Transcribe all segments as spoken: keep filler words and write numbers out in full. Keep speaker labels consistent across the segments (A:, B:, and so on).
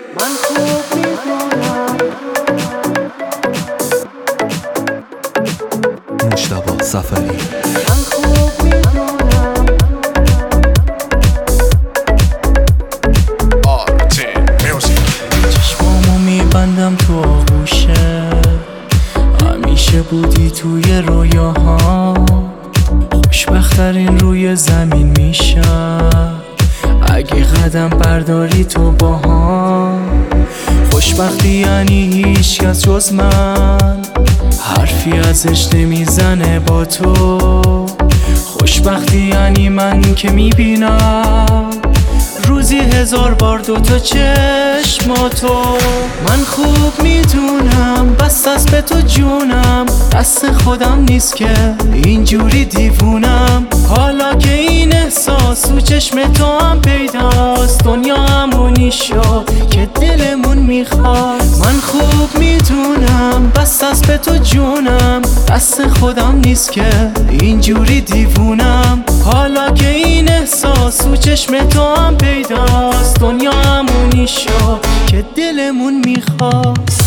A: من خوب میدونم.
B: مجتبی سفری.
A: من خوب میدونم.
C: چشمامو میبندم تو آغوشه، همیشه بودی توی رویاها. خوشبخت‌ترین روی زمین میشم اگه قدم برداری تو باها. خوشبختی یعنی هیچ کس جز من حرفی ازش نمیزنه با تو. خوشبختی یعنی من که میبینم روزی هزار بار دوتا چشماتو. من خوب میدونم بس از به تو جونم، دست خودم نیست که اینجوری دیوونم. حالا که این احساس تو چشم تو هم پیداست، دنیا همونی شد که دلمون میخواد. من خوب میدونم بس از به تو جونم، دست خودم نیست که اینجوری دیوونم. حالا که این احساس تو چشم تو هم پیداست، دنیا همونی شد که دلمون میخواست.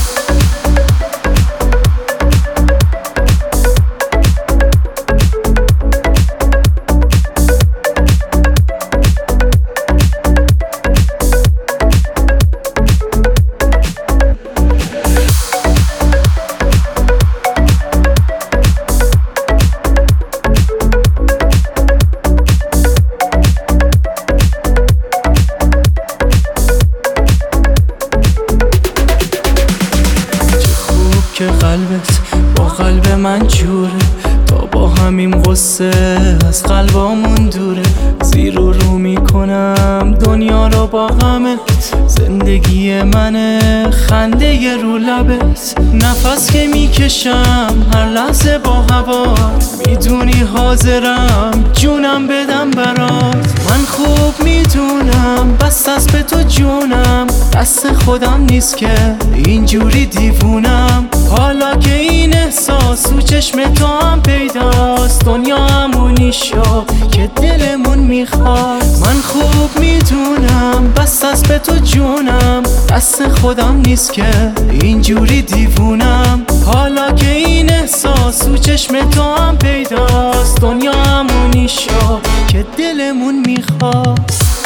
C: که قلبت با قلب من جوره، تا با همین قصه از قلبامون دوره. زیر و رو میکنم دنیا رو با غمت، زندگی منه خنده ی رو لبت. نفس که میکشم هر لحظه با هوات، میدونی حاضرم جونم بدم برات. من خوب میدونم بس از به تو جونم، دست خودم نیست که اینجوری دیوونم. حالا که این احساس تو چشم تو هم پیداست، دنیا همونی شد که دلمون میخواد. من خوب میدونم بس از به تو جونم، دست خودم نیست که اینجوری دیوونم. حالا که این احساس تو چشم تو هم پیداست، دنیا همونی شد که دلمون میخواست.